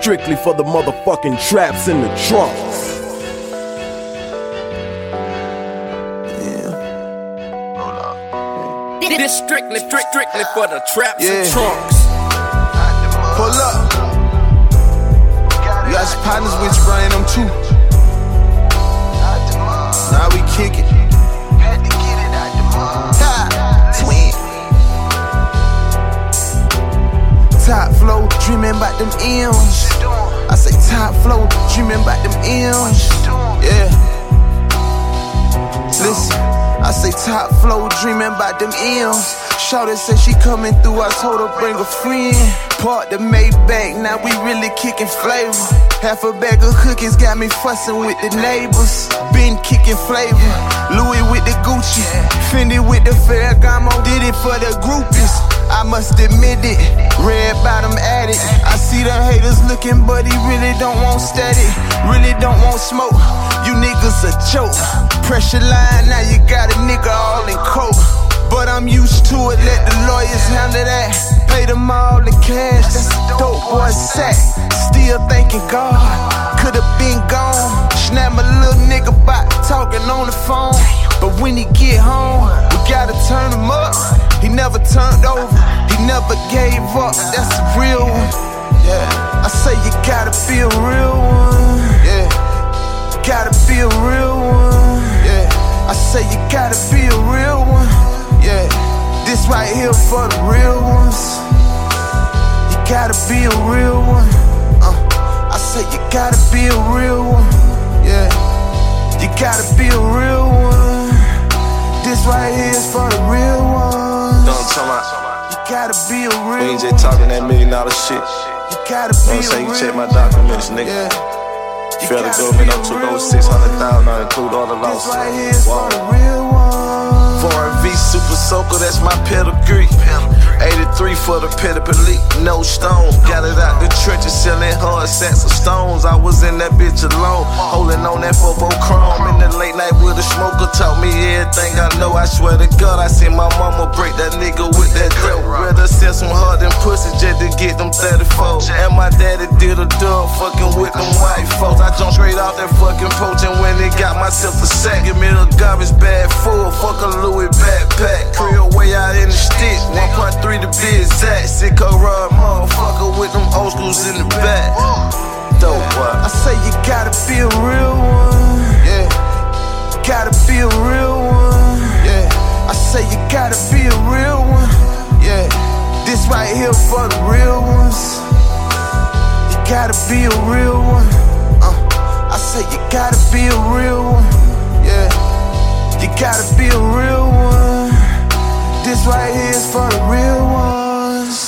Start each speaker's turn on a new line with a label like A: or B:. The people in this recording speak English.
A: strictly for the motherfucking traps in the trunks.
B: This strictly for the traps and trunks.
C: Pull up. You got some partners with you, bring them too. Now we kick it. Twin. Top flow, dreaming about them M's. I say top flow, dreaming about them M's. Yeah. Listen, I say top flow, dreaming about them M's. Shawty said she coming through, I told her bring a friend. Park the Maybach, now we really kicking flavor. Half a bag of cookies got me fussing with the neighbors. Been kicking flavor, Louis with the Gucci, Fendi with the Ferragamo. Did it for the groupies, I must admit it. Red bottom addict, I see the haters looking, but he really don't want static. Really don't want smoke, you niggas a joke. Pressure line, now you got a nigga all in coke. But I'm used to it, let the lawyers handle that. Pay them all in cash, that's a dope boy sack. Still thanking God, could've been gone. Snap a little nigga by talking on the phone. But when he get home, we gotta turn him up. He never turned over, he never gave up, that's a real one. Yeah, I say you gotta be a real one. Yeah, you gotta be a real one. Yeah, I say you gotta be a real one. Yeah, this right here for the real ones. You gotta be a real one. I say you gotta be a real one. Yeah, you gotta be a real one. This right here is for the real ones.
D: Don't tell me.
C: You gotta be a real one.
D: We ain't just talking that $1 million shit.
C: You gotta be a real one.
D: You check my documents, nigga.
C: Yeah.
D: Federal government up took over 600,000, I include all the losses.
C: This right here is for the real ones.
D: Foreign V Super Soaker, that's my pedigree. 83 for the pedigree, no stone. Got it out the trenches, selling hard sets of stones. I was in that bitch alone, holding on that 4-4 chrome. In the late night with a smoker, taught me everything I know. I swear to God, I seen my mama break that nigga with that dope. Rather sell some hard than pussy just to get them 34. And my daddy did a dub, fucking with them white folks. I jumped straight off that fucking porch, and when it got myself a sack, give me a garbage bag full, fuck a Louis backpack. Creel way out in the sticks, 1.3 to be exact. Sicko rod motherfucker with them old schools in the back. Dope boy.
C: I say you gotta be a real one. Yeah, you gotta be a real one. Yeah, I say you gotta be a real one. Yeah, this right here for the real ones. You gotta be a real one. I say you gotta be a real one. Yeah, you gotta be a real one. This right here is for the real one.